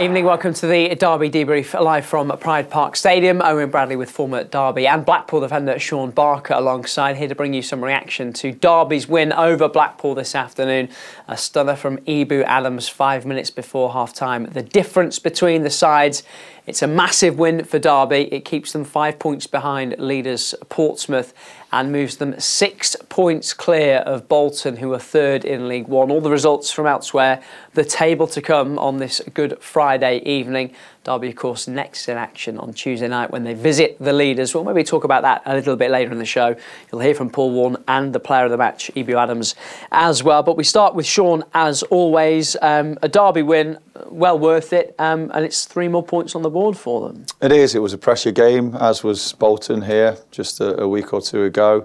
Evening, welcome to the Derby debrief live from Pride Park Stadium. Owen Bradley with former Derby and Blackpool defender Sean Barker alongside, here to bring you some reaction to Derby's win over Blackpool this afternoon. A stunner from Ebou Adams 5 minutes before half-time. The difference between the sides, it's a massive win for Derby. It keeps them 5 points behind leaders Portsmouth and moves them 6 points clear of Bolton, who are third in League One. All the results from elsewhere, the table to come on this Good Friday evening. Derby, of course, next in action on Tuesday night when they visit the leaders. We'll maybe talk about that a little bit later in the show. You'll hear from Paul Warne and the player of the match, Ebou Adams, as well. But we start with Sean, as always. A Derby win, well worth it, and it's 3 more points on the board for them. It is. It was a pressure game, as was Bolton here just a week or two ago.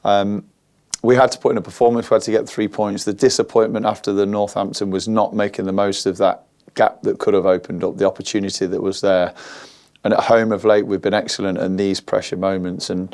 We had to put in a performance. We had to get 3 points. The disappointment after the Northampton was not making the most of that gap that could have opened up, the opportunity that was there. And at home of late, we've been excellent in these pressure moments. And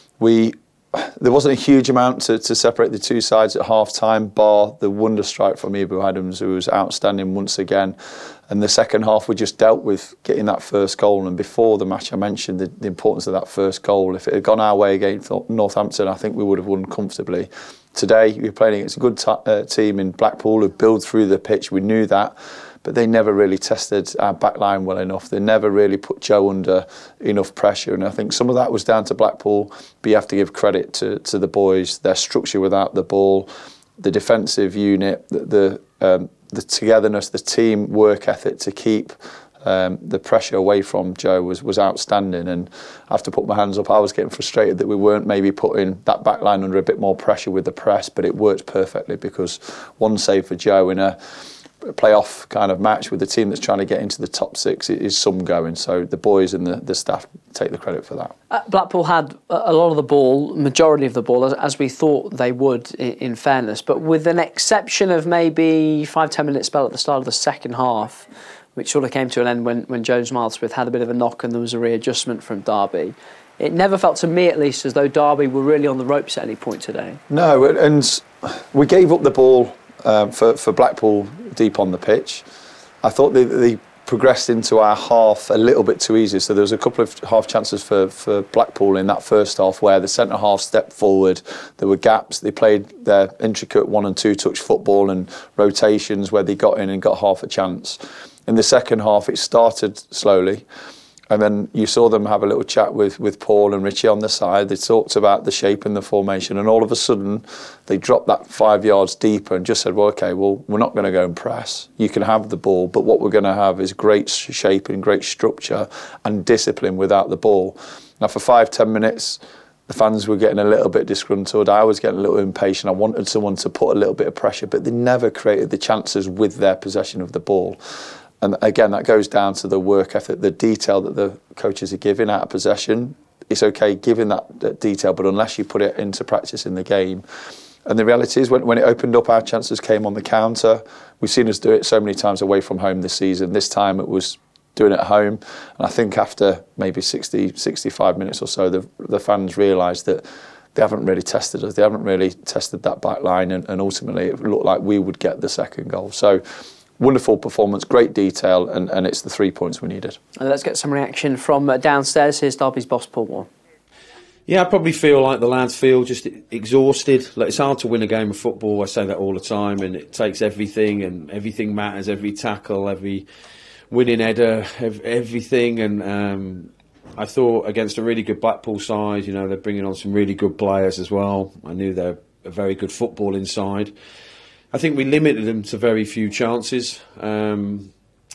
there wasn't a huge amount to separate the two sides at half-time, bar the wonder strike from Ebou Adams, who was outstanding once again. And the second half, we just dealt with getting that first goal. And before the match, I mentioned the importance of that first goal. If it had gone our way against Northampton, I think we would have won comfortably. Today, you're playing against a good team in Blackpool who build through the pitch. We knew that. But they never really tested our back line well enough. They never really put Joe under enough pressure. And I think some of that was down to Blackpool. But you have to give credit to the boys, their structure without the ball, the defensive unit, the togetherness, the team work ethic to keep the pressure away from Joe was outstanding. And I have to put my hands up. I was getting frustrated that we weren't maybe putting that back line under a bit more pressure with the press. But it worked perfectly because one save for Joe in a playoff kind of match with the team that's trying to get into the top 6 is some going. So the boys and the staff take the credit for that. Blackpool had a lot of the ball, majority of the ball, as we thought they would, in fairness. But with an exception of maybe 5-10 minute spell at the start of the second half, which sort of came to an end when Jones Milesmith had a bit of a knock and there was a readjustment from Derby. It never felt to me, at least, as though Derby were really on the ropes at any point today. No, and we gave up the ball for Blackpool deep on the pitch. I thought they progressed into our half a little bit too easy. So there was a couple of half chances for Blackpool in that first half where the centre half stepped forward. There were gaps. They played their intricate 1 and 2 touch football and rotations where they got in and got half a chance. In the second half, it started slowly. And then you saw them have a little chat with Paul and Richie on the side. They talked about the shape and the formation, and all of a sudden they dropped that 5 yards deeper and just said, well, OK, we're not going to go and press. You can have the ball, but what we're going to have is great shape and great structure and discipline without the ball. Now, for 5-10 minutes, the fans were getting a little bit disgruntled. I was getting a little impatient. I wanted someone to put a little bit of pressure, but they never created the chances with their possession of the ball. And again, that goes down to the work ethic, the detail that the coaches are giving out of possession. It's okay giving that detail, but unless you put it into practice in the game. And the reality is when it opened up, our chances came on the counter. We've seen us do it so many times away from home this season. This time it was doing it at home. And I think after maybe 60, 65 minutes or so, the fans realised that they haven't really tested us. They haven't really tested that back line. And ultimately it looked like we would get the second goal. So wonderful performance, great detail, and it's the 3 points we needed. And let's get some reaction from downstairs. Here's Derby's boss, Paul Warne. Yeah, I probably feel like the lads feel just exhausted. Like, it's hard to win a game of football. I say that all the time, and it takes everything, and everything matters. Every tackle, every winning header, everything. And I thought against a really good Blackpool side, you know, they're bringing on some really good players as well. I knew they're a very good football inside. I think we limited them to very few chances, and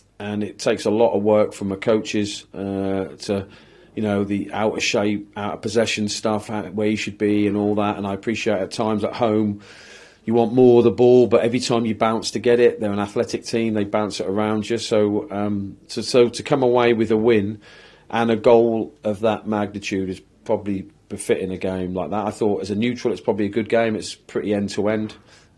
it takes a lot of work from the coaches to, you know, the out of shape, out of possession stuff, where you should be and all that. And I appreciate at times at home you want more of the ball, but every time you bounce to get it, they're an athletic team, they bounce it around you. So to come away with a win and a goal of that magnitude is probably befitting a game like that. I thought as a neutral it's probably a good game. It's pretty end to end.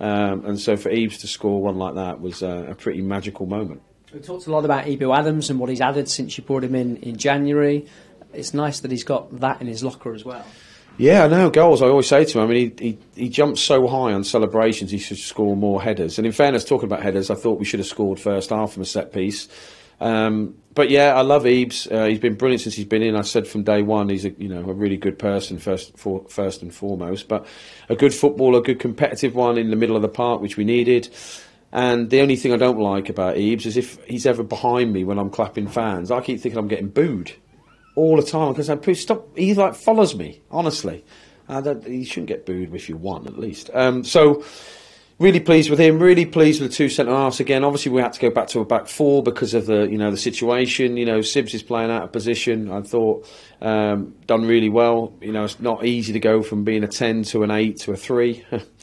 And so for Ebes to score one like that was a pretty magical moment. We talked a lot about Ebou Adams and what he's added since you brought him in January. It's nice that he's got that in his locker as well. Yeah, I know, goals, I always say to him, I mean, he jumps so high on celebrations, he should score more headers. And in fairness, talking about headers, I thought we should have scored first half from a set piece. But yeah, I love Ebbs. He's been brilliant since he's been in. I said from day one, he's a really good person first and foremost. But a good footballer, a good competitive one in the middle of the park, which we needed. And the only thing I don't like about Ebbs is if he's ever behind me when I'm clapping fans, I keep thinking I'm getting booed all the time because stop. He like follows me. Honestly, he shouldn't get booed if you won at least. So. Really pleased with him. Really pleased with the two centre halves again. Obviously, we had to go back to a back four because of the situation. Sibbs is playing out of position. I thought done really well. It's not easy to go from being a 10 to an 8 to a 3.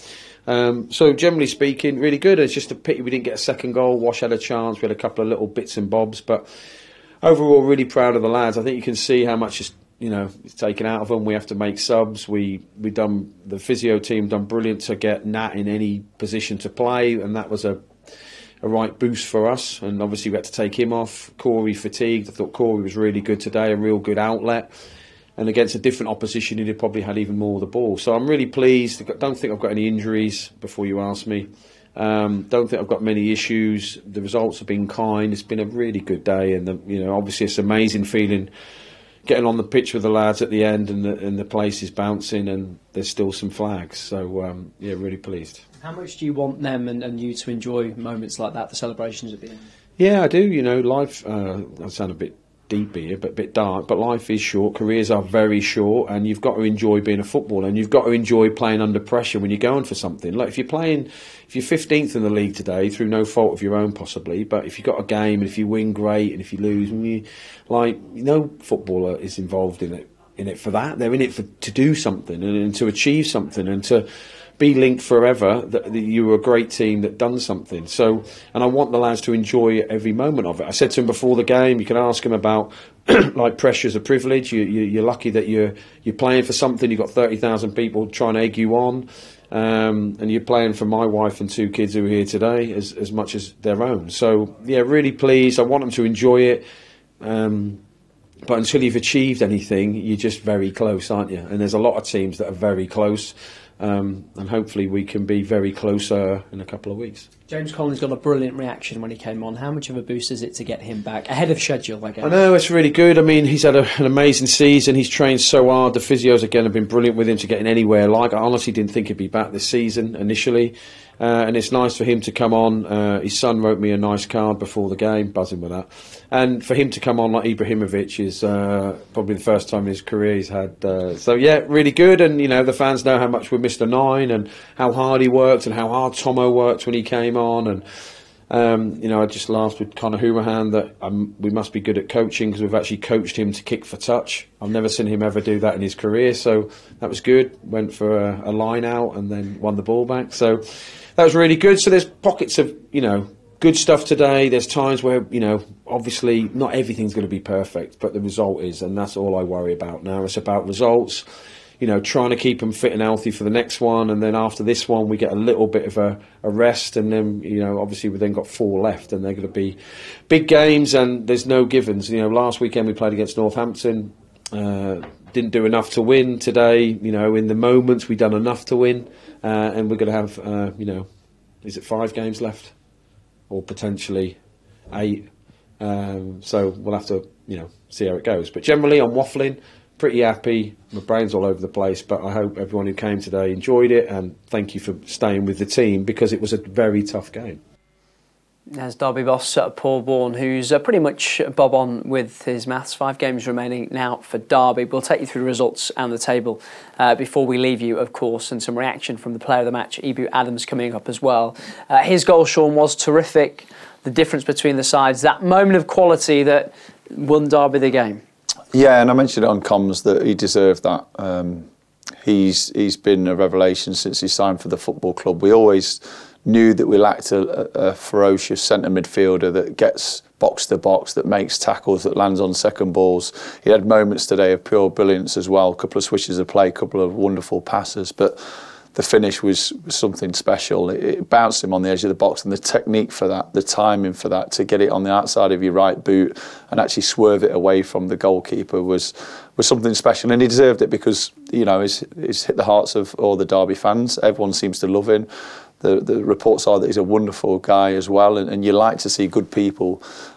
So generally speaking, really good. It's just a pity we didn't get a second goal. Wash had a chance. We had a couple of little bits and bobs, but overall, really proud of the lads. I think you can see how much it's taken out of them. We have to make subs. The physio team done brilliant to get Nat in any position to play, and that was a right boost for us. And obviously we had to take him off. Corey fatigued. I thought Corey was really good today, a real good outlet. And against a different opposition, he'd have probably had even more of the ball. So I'm really pleased. Don't think I've got any injuries, before you ask me. Don't think I've got many issues. The results have been kind. It's been a really good day, and obviously it's an amazing feeling getting on the pitch with the lads at the end, and the place is bouncing, and there's still some flags. So really pleased. How much do you want them and you to enjoy moments like that, the celebrations at the end? Yeah, I do. Life. I sound a bit deep here, but a bit dark. But life is short. Careers are very short, and you've got to enjoy being a footballer, and you've got to enjoy playing under pressure when you're going for something. Like if you're 15th in the league today through no fault of your own, possibly, but if you've got a game and if you win, great, and if you lose, no footballer is involved in it for that. They're in it to do something and to achieve something and to be linked forever that you were a great team that done something. So, and I want the lads to enjoy every moment of it. I said to them before the game, you can ask them about like pressure's a privilege. You're lucky that you're playing for something. You've got 30,000 people trying to egg you on, and you're playing for my wife and 2 kids who are here today as much as their own. So yeah, really pleased. I want them to enjoy it. But until you've achieved anything, you're just very close, aren't you? And there's a lot of teams that are very close. And hopefully we can be very closer in a couple of weeks. James Collins got a brilliant reaction when he came on. How much of a boost is it to get him back ahead of schedule, I guess? I know, it's really good. I mean, he's had an amazing season. He's trained so hard. The physios, again, have been brilliant with him to getting anywhere. I honestly didn't think he'd be back this season initially. And it's nice for him to come on. His son wrote me a nice card before the game, buzzing with that. And for him to come on like Ibrahimovic is probably the first time in his career he's had. So yeah, really good. And the fans know how much we missed the 9 and how hard he worked and how hard Tomo worked when he came on. And I just laughed with Conor Houmahan that we must be good at coaching because we've actually coached him to kick for touch. I've never seen him ever do that in his career, so that was good. Went for a line out and then won the ball back. So that was really good. So there's pockets of, good stuff today. There's times where, obviously not everything's going to be perfect, but the result is, and that's all I worry about now. It's about results, trying to keep them fit and healthy for the next one. And then after this one, we get a little bit of a rest. And then, obviously we've then got 4 left and they're going to be big games and there's no givens. Last weekend we played against Northampton. Didn't do enough to win today. In the moments we've done enough to win. And we're going to have, is it 5 games left? Or potentially 8. So we'll have to, see how it goes. But generally, I'm waffling, pretty happy. My brain's all over the place, but I hope everyone who came today enjoyed it. And thank you for staying with the team because it was a very tough game. There's Derby boss Paul Vaughan, who's pretty much bob on with his maths. 5 games remaining now for Derby. We'll take you through the results and the table before we leave you, of course, and some reaction from the player of the match, Ebou Adams, coming up as well. His goal, Sean, was terrific. The difference between the sides, that moment of quality that won Derby the game. Yeah, and I mentioned it on comms that he deserved that. He's been a revelation since he signed for the football club. We always knew that we lacked a ferocious centre midfielder that gets box to box, that makes tackles, that lands on second balls. He had moments today of pure brilliance as well, a couple of switches of play, a couple of wonderful passes, but the finish was something special. It bounced him on the edge of the box, and the technique for that, the timing for that, to get it on the outside of your right boot and actually swerve it away from the goalkeeper was something special, and he deserved it because he's hit the hearts of all the Derby fans. Everyone seems to love him. The reports are that he's a wonderful guy as well, and you like to see good people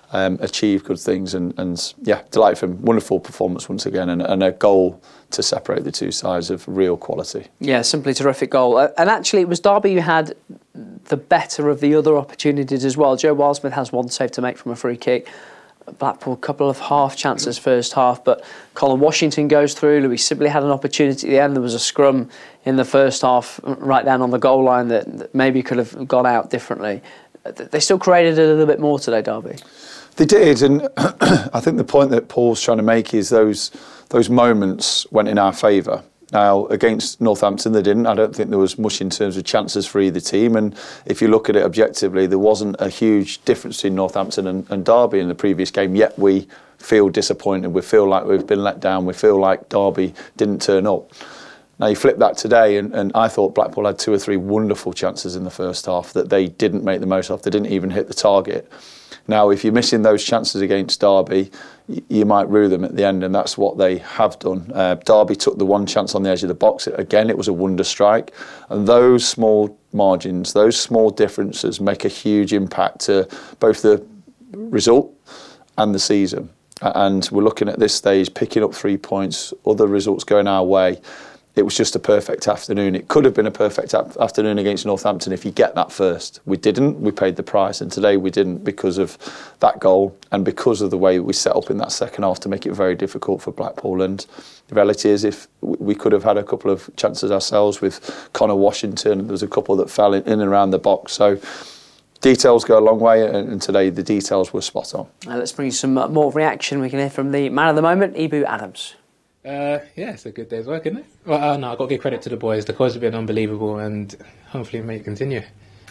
achieve good things, and yeah, delighted for him. Wonderful performance once again, and a goal to separate the two sides of real quality. Yeah, simply terrific goal. And actually, it was Derby who had the better of the other opportunities as well. Joe Wildsmith has one save to make from a free kick. Blackpool, a couple of half chances first half, but Colin Washington goes through. Louis Sibley had an opportunity at the end. There was a scrum in the first half right down on the goal line that maybe could have gone out differently. They still created a little bit more today, Derby. They did, and I think the point that Paul's trying to make is those moments went in our favour. Now, against Northampton, they didn't. I don't think there was much in terms of chances for either team. And if you look at it objectively, there wasn't a huge difference between Northampton and Derby in the previous game, yet we feel disappointed. We feel like we've been let down. We feel like Derby didn't turn up. Now, you flip that today, and I thought Blackpool had 2 or 3 wonderful chances in the first half that they didn't make the most of. They didn't even hit the target. Now, if you're missing those chances against Derby, you might rue them at the end, and that's what they have done. Derby took the one chance on the edge of the box. Again, it was a wonder strike. And those small margins, those small differences make a huge impact to both the result and the season. And we're looking at this stage, picking up 3 points, other results going our way. It was just a perfect afternoon. It could have been a perfect afternoon against Northampton if you get that first. We didn't. We paid the price. And today we didn't because of that goal and because of the way we set up in that second half to make it very difficult for Blackpool. And the reality is, if we could have had a couple of chances ourselves with Connor Washington, there was a couple that fell in and around the box. So details go a long way, and today the details were spot on. Let's bring you some more reaction. We can hear from the man of the moment, Ibu Adams. Yeah, it's a good day's work, isn't it? Well, no, I've got to give credit to the boys. The cause have been unbelievable, and hopefully make it continue.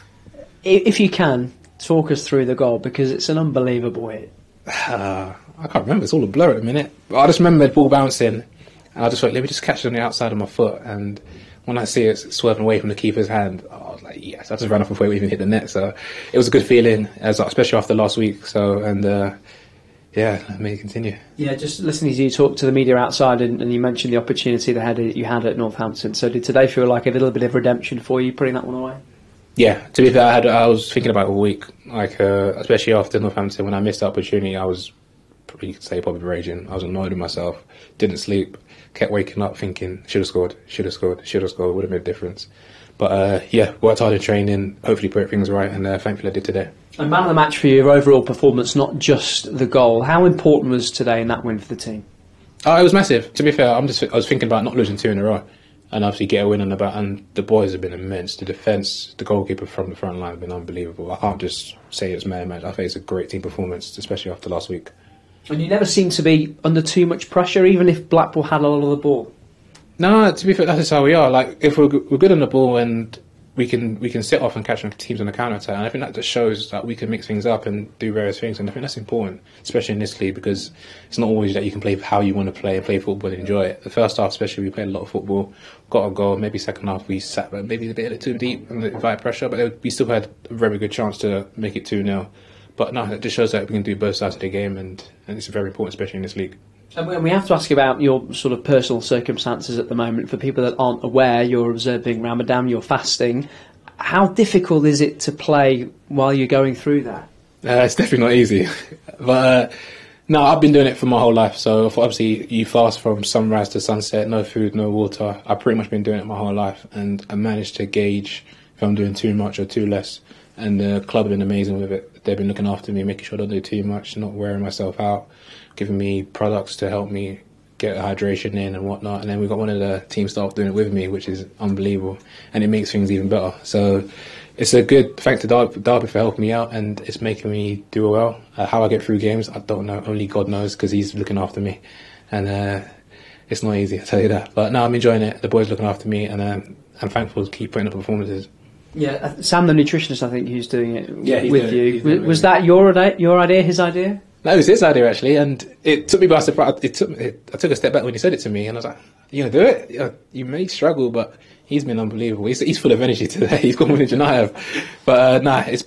If you can, talk us through the goal, because it's an unbelievable hit. I can't remember. It's all a blur at the minute. But I just remember the ball bouncing, and I just thought, let me just catch it on the outside of my foot. And when I see it swerving away from the keeper's hand, I was like, yes. I just ran off before it even hit the net. So it was a good feeling, especially after last week. So, and yeah, let me continue. Yeah, just listening to you talk to the media outside, and you mentioned the opportunity you had at Northampton. So did today feel like a little bit of redemption for you, putting that one away? Yeah, to be fair, I was thinking about it all week, like especially after Northampton, when I missed the opportunity, I was, you could say, probably raging. I was annoyed with myself, didn't sleep, kept waking up thinking, should have scored, would have made a difference. But yeah, worked hard in training, hopefully put things right, and thankfully I did today. And man of the match for your overall performance, not just the goal. How important was today in that win for the team? Oh, it was massive. To be fair, I was thinking about not losing 2 in a row, and obviously get a win on the back. And the boys have been immense. The defence, the goalkeeper from the front line have been unbelievable. I can't just say it's man-made. I think it's a great team performance, especially after last week. And you never seem to be under too much pressure, even if Blackpool had a lot of the ball. No, to be fair, that's how we are. Like, if we're good on the ball and we can sit off and catch teams on the counter attack, and I think that just shows that we can mix things up and do various things, and I think that's important, especially in this league, because it's not always that you can play how you want to play and play football and enjoy it. The first half especially, we played a lot of football, got a goal. Maybe second half we sat maybe a bit too deep and invite pressure, but we still had a very good chance to make it 2-0. But no, it just shows that we can do both sides of the game, and it's very important, especially in this league. And we have to ask you about your sort of personal circumstances at the moment. For people that aren't aware, you're observing Ramadan, you're fasting. How difficult is it to play while you're going through that? It's definitely not easy. But no, I've been doing it for my whole life. So obviously you fast from sunrise to sunset, no food, no water. I've pretty much been doing it my whole life. And I managed to gauge if I'm doing too much or too less. And the club have been amazing with it. They've been looking after me, making sure I don't do too much, not wearing myself out, giving me products to help me get hydration in and whatnot. And then we've got one of the team staff doing it with me, which is unbelievable. And it makes things even better. So it's a good thanks to Derby for helping me out, and it's making me do well. How I get through games, I don't know. Only God knows, because he's looking after me. And it's not easy, I tell you that. But no, I'm enjoying it. The boys looking after me, and I'm thankful to keep putting up performances. Yeah, Sam, the nutritionist, I think, who's doing it with you. Was that your idea, his idea? No, it was his idea, actually, and it took me by surprise. I took a step back when he said it to me, and I was like, "You gonna do it? You may struggle, but he's been unbelievable. He's full of energy today. He's got more than Janai. But it's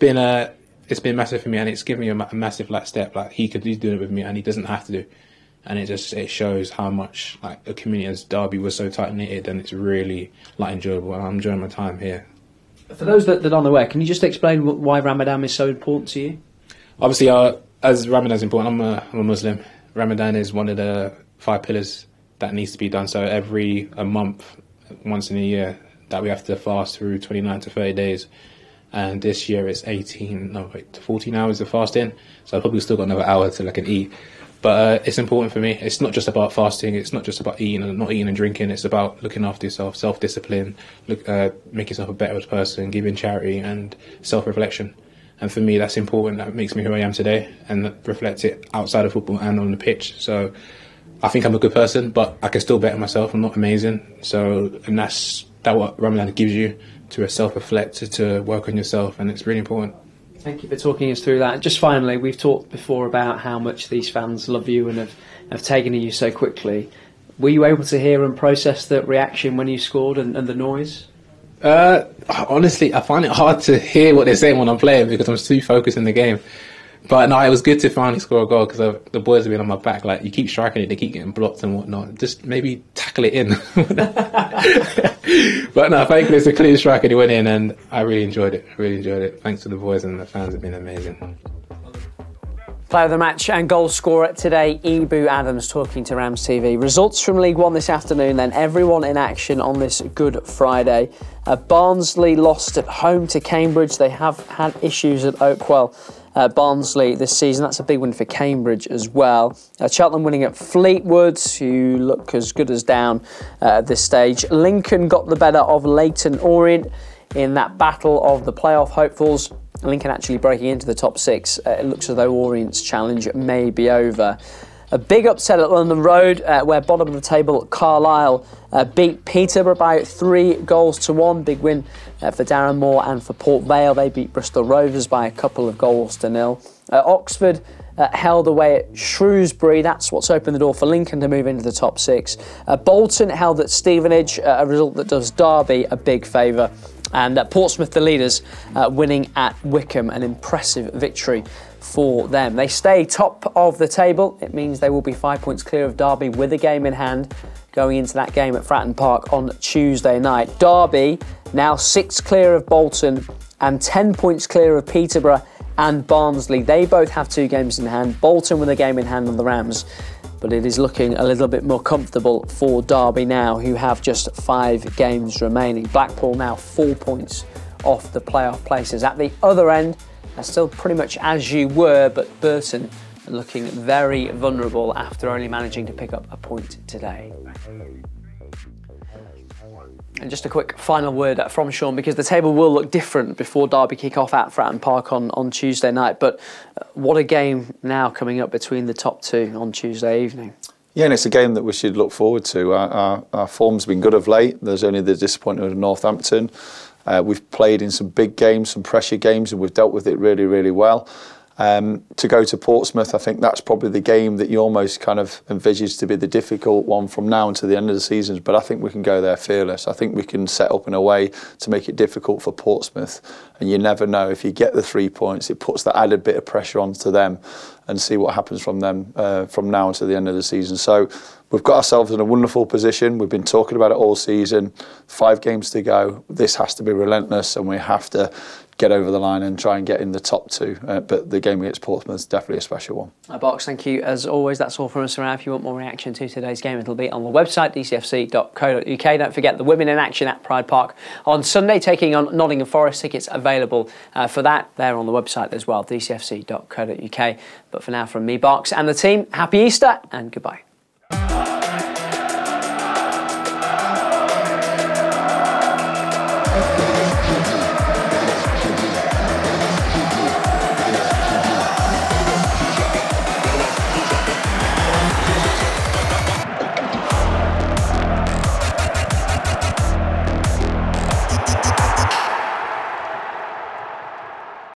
been massive for me, and it's given me a massive step. Like he's doing it with me, and he doesn't have to do. And it shows how much like a community as Derby was so tight knitted, and it's really enjoyable. And I'm enjoying my time here. For those that aren't aware, can you just explain why Ramadan is so important to you? Obviously, as Ramadan is important, I'm a Muslim. Ramadan is one of the 5 pillars that needs to be done. So a month, once in a year, that we have to fast through 29 to 30 days. And this year it's 14 hours of fasting. So I've probably still got another hour till I can eat. But it's important for me. It's not just about fasting. It's not just about eating and not eating and drinking. It's about looking after yourself, self-discipline, making yourself a better person, giving charity and self-reflection. And for me, that's important. That makes me who I am today, and that reflects it outside of football and on the pitch. So I think I'm a good person, but I can still better myself. I'm not amazing. And that's what Ramadan gives you, to self-reflect, to work on yourself, and it's really important. Thank you for talking us through that. Just finally, we've talked before about how much these fans love you and have taken to you so quickly. Were you able to hear and process the reaction when you scored and the noise? Honestly, I find it hard to hear what they're saying when I'm playing because I'm too focused in the game. But no, it was good to finally score a goal because the boys have been on my back. Like, you keep striking it, they keep getting blocked and whatnot. Just maybe tackle it in. But no, thankfully it's a clean strike and it went in, and I really enjoyed it. Thanks to the boys, and the fans have been amazing. Player of the match and goal scorer today, Ibu Adams, talking to Rams TV. Results from League One this afternoon, then everyone in action on this Good Friday. Barnsley lost at home to Cambridge. They have had issues at Oakwell. Barnsley this season. That's a big win for Cambridge as well. Cheltenham winning at Fleetwood, who look as good as down at this stage. Lincoln got the better of Leyton Orient in that battle of the playoff hopefuls. Lincoln actually breaking into the top 6. It looks as though Orient's challenge may be over. A big upset at London Road, where bottom of the table Carlisle beat Peterborough by 3-1. Big win for Darren Moore and for Port Vale. They beat Bristol Rovers by a couple of goals to nil. Oxford held away at Shrewsbury. That's what's opened the door for Lincoln to move into the top 6. Bolton held at Stevenage, a result that does Derby a big favour. And Portsmouth, the leaders, winning at Wickham, an impressive victory for them. They stay top of the table. It means they will be 5 points clear of Derby with a game in hand going into that game at Fratton Park on Tuesday night. Derby now 6 clear of Bolton and 10 points clear of Peterborough and Barnsley. They both have 2 games in hand. Bolton with a game in hand on the Rams. But it is looking a little bit more comfortable for Derby now, who have just 5 games remaining. Blackpool now 4 points off the playoff places. At the other end, they're still pretty much as you were, but Burton looking very vulnerable after only managing to pick up a point today. And just a quick final word from Sean, because the table will look different before Derby kick off at Fratton Park on Tuesday night. But what a game now coming up between the top 2 on Tuesday evening. Yeah, and it's a game that we should look forward to. Our form's been good of late. There's only the disappointment of Northampton. We've played in some big games, some pressure games, and we've dealt with it really, really well. To go to Portsmouth, I think that's probably the game that you almost kind of envisage to be the difficult one from now until the end of the season. But I think we can go there fearless. I think we can set up in a way to make it difficult for Portsmouth. And you never know, if you get the 3 points, it puts that added bit of pressure onto them, and see what happens from them from now until the end of the season. So we've got ourselves in a wonderful position. We've been talking about it all season. 5 games to go. This has to be relentless, and we have to get over the line and try and get in the top 2. But the game against Portsmouth is definitely a special one. Box, thank you as always. That's all from us around. If you want more reaction to today's game, it'll be on the website, dcfc.co.uk. Don't forget the women in action at Pride Park on Sunday, taking on Nottingham Forest. Tickets available for that. They're on the website as well, dcfc.co.uk. But for now, from me, Box, and the team, happy Easter and goodbye.